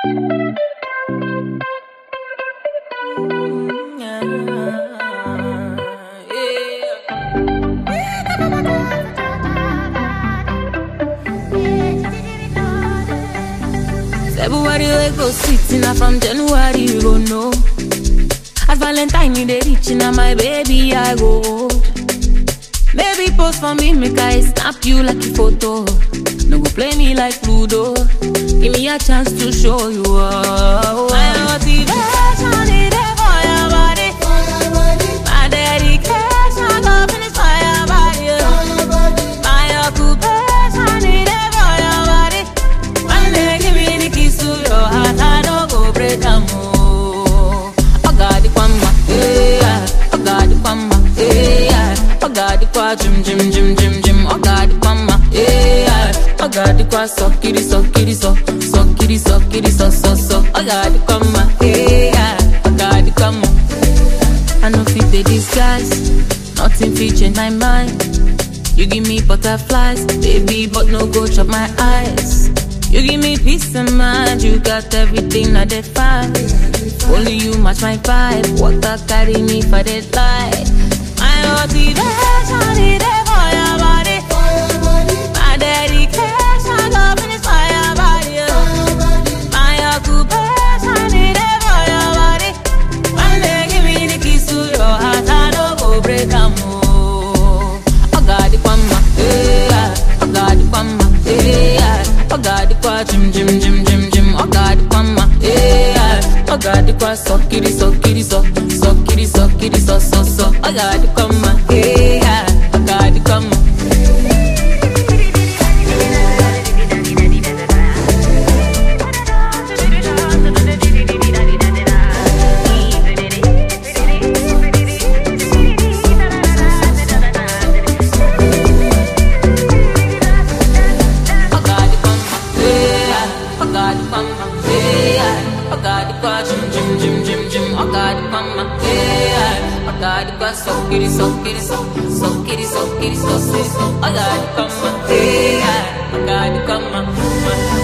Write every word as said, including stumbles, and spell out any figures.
February we go sweet, now from January you go know. As Valentine you dey reach, now my baby I go hold. Baby pose for me, make I snap you like a photo. No go play me like Ludo. Give me a chance to show you all. My motivation is there for your body. My dedication go finish for your body. My occupation is there for your body. One day give me the keys to your heart, I don't go break them. Oh, I got the kwamba, yeah. I got the kwamba, yeah. I got the kwa jim jim jim jim jim. I got the kwamba, yeah. I got the kwa so kitty so kitty so so kitty so kitty so so so. I got the kwamba, yeah. I got the kwamba. I know fit the disguise, nothing fit change my mind. You give me butterflies, baby, but no go chop my eyes. You give me peace of mind, you got everything I define. Only you match my vibe, water carry me for the light. My motivation is there for your body. My dedication go finish for your body. My occupation is there for your body. One day give me the keys to your heart, I don't go break them. Oh, I got the kwamba, yeah. I got the kwamba, yeah. I got the kwa jim jim jim jim jim. I got the kwamba, yeah. I got the kwa so kitty so kitty so so kitty so kitty so so so. I got the kwamba, yeah. I got the kwamba. So kitty, so kitty, so so kitty, so kitty, so so so. I got it, come on, yeah. I got it, come on.